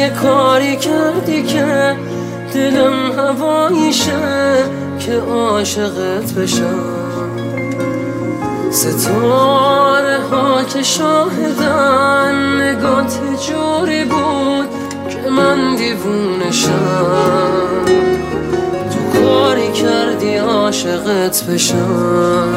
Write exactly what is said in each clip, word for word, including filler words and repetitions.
یه کاری کردی که دلم هواییشه که عاشقت بشم. ستاره ها که شاهدن نگات جوری بود که من دیوونشم. تو کاری کردی عاشقت بشم.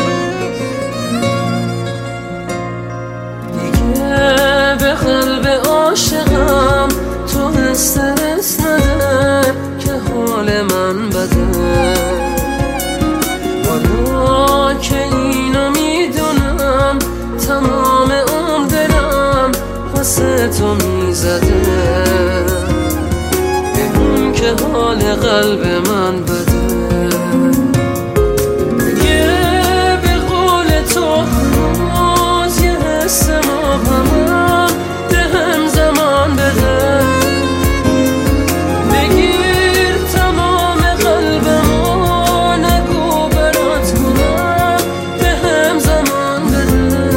دیگه به قلب عاشقم تو استرس نده که حال من بده. حالا که اینو میدونم تمام عمر دلم واسه تو میزده. بگم که حال قلب من بده. یه به قول تو هنوز یه حس مبهمم بهم زمان بده. بگیر تمام قلبمو نگو برات کنم بهم زمان بده.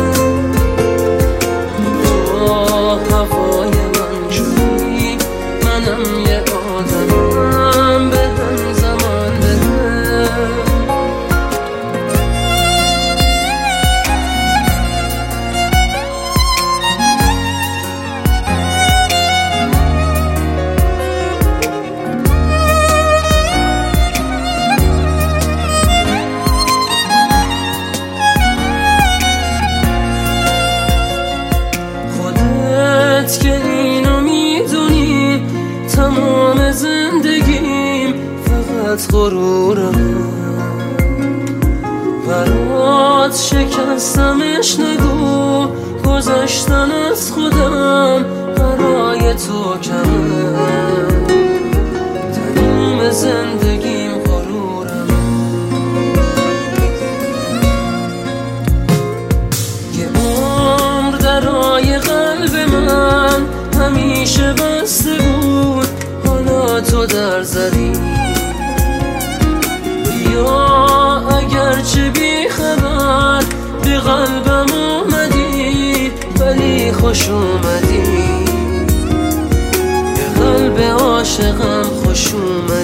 تو هوای من شدی منم یه آدمم بهم زمان بده. که اینو میدونی تمام زندگیم فقط غرورمه. برات شکستمش نگو گذشتن از خودم برای تو کمه. تمام زندگیم غرورمه. یه عمر درای قلب من همیشه بسته بود حالا تو در زدی. بیا اگرچه بی خبر به قلبم اومدی ولی خوش اومدی. به قلب عاشقم خوش اومدی.